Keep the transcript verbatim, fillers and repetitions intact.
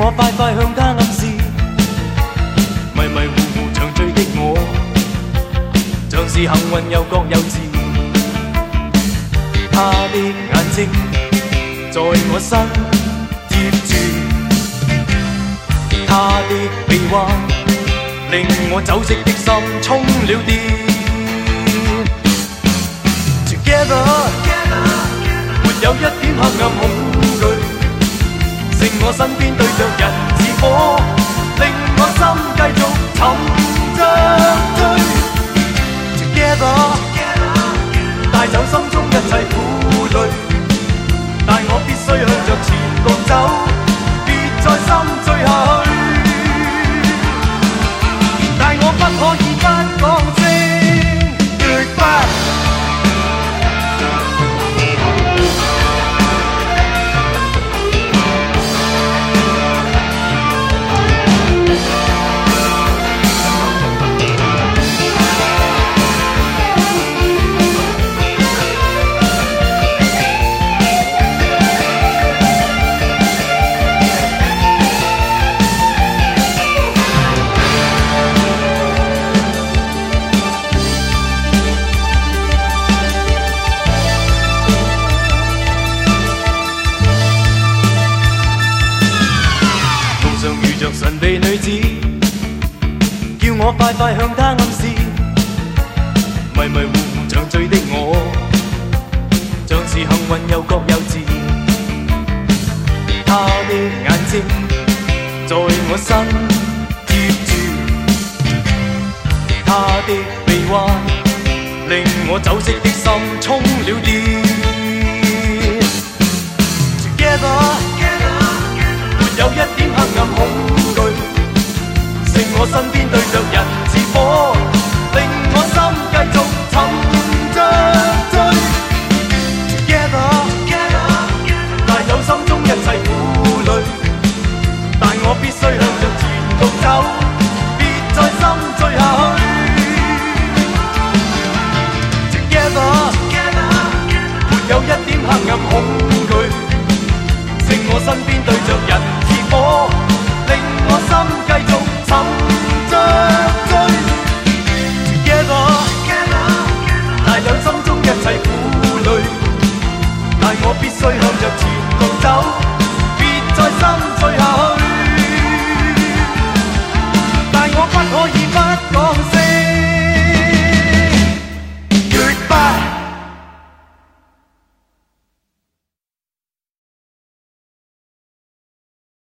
我快快向他暗示，迷迷糊糊長醉的我，像是幸運又覺幼稚。他的眼睛在我身貼住，他的臂彎令我酒色的心衝了電。Together， 沒有一點黑暗恐懼，剩我身邊對着人似火，令我心繼續沉着追。Together， 帶走心中一切苦累，但我必須向着前路走，別再心醉下去。但我不可以不講聲 Goodbye。神秘女子叫我快快向她暗示，迷迷糊糊像醉的我，像是幸運又覺幼稚。她的眼睛在我身貼住，她的臂彎令我酒色的心衝了電。Together。